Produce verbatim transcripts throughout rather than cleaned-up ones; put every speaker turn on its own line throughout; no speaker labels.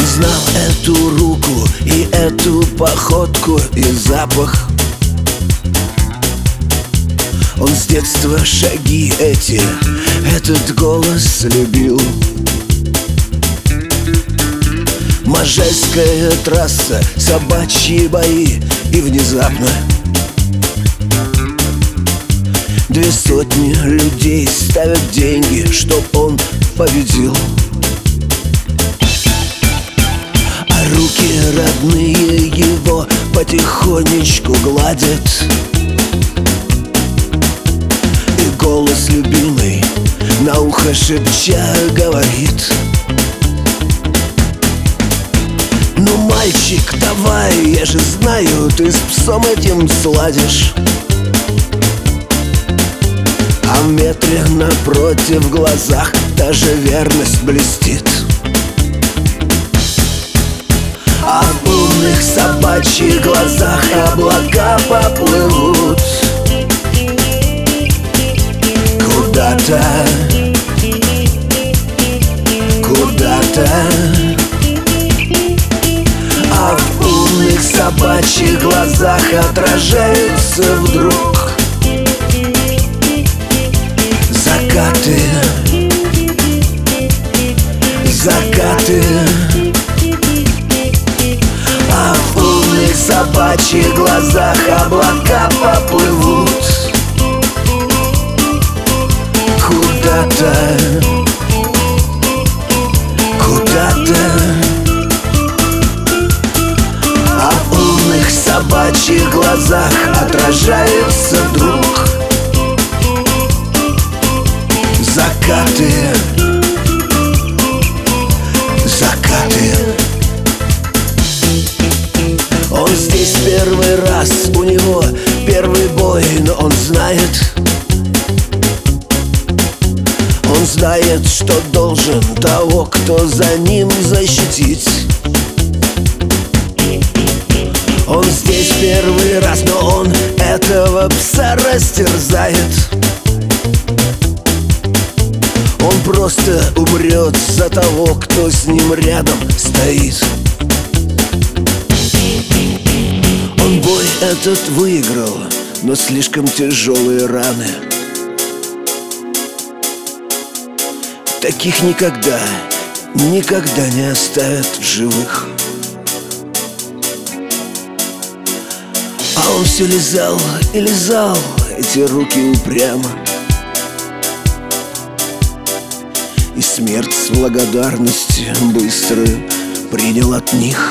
знал эту руку и эту походку и запах. Он с детства шаги эти, этот голос любил. Можайская трасса, собачьи бои, и внезапно две сотни людей ставят деньги, чтоб он победил. А руки родные его потихонечку гладят, и голос любимый на ухо шепча говорит: ну, мальчик, давай, я же знаю, ты с псом этим сладишь. А в метре напротив в глазах даже верность блестит. А в умных собачьих глазах облака поплывут куда-то, куда-то. А в умных собачьих глазах отражаются вдруг закаты, закаты. А в умных собачьих глазах облака поплывут куда-то, куда-то. А в умных собачьих глазах отражаются вдруг закаты, закаты. Он здесь первый раз, у него первый бой, но он знает, он знает, что должен того, кто за ним, защитить. Он здесь первый раз, но он этого пса растерзает. Он просто умрет за того, кто с ним рядом стоит. Он бой этот выиграл, но слишком тяжелые раны. Таких никогда, никогда не оставят в живых. А он все лизал и лизал эти руки упрямо, и смерть с благодарностью быстро принял от них.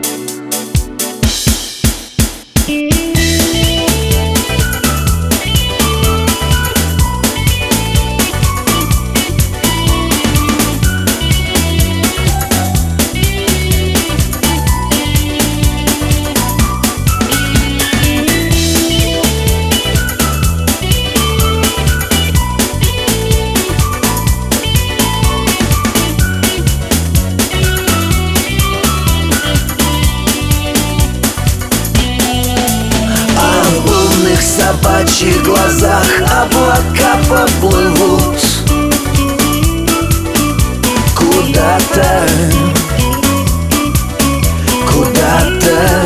В собачьих глазах облака поплывут куда-то, куда-то.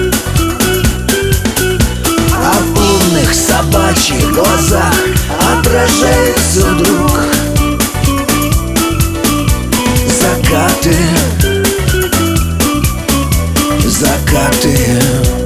А в умных собачьих глазах отражается вдруг закаты, закаты.